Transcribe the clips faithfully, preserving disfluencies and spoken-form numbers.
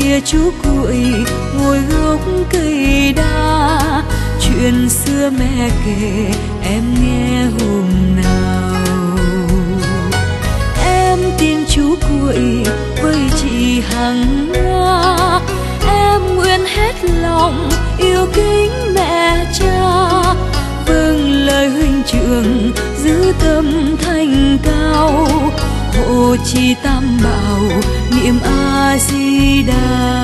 kia chú cuội ngồi gốc cây đa, chuyện xưa mẹ kể em nghe hôm nào. Em tin chú cuội với chị Hằng Nga, em nguyện hết lòng yêu kính mẹ cha, vâng lời huynh trưởng giữ tâm thanh cao, hộ trì tam bảo niệm A Di Đà.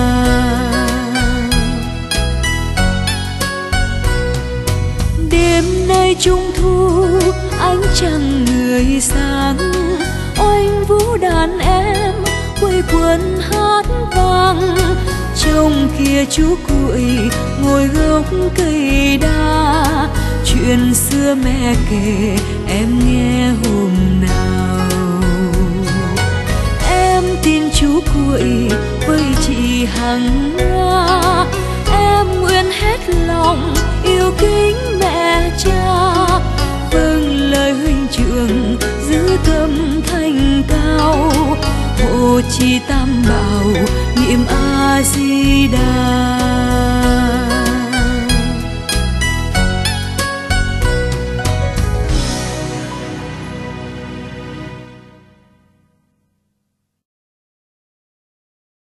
Đêm nay trung thu ánh trăng người sáng, oanh vũ đàn em quây quần hát vang, trong kia chú cuội ngồi gốc cây đa, chuyện xưa mẹ kể em nghe hôm nào. Em tin chú cuội với chị Hằng Nga, em nguyện hết lòng yêu kính mẹ cha, vâng lời huynh trưởng giữ tâm thanh cao, hộ trì tam bảo niệm A Di Đà.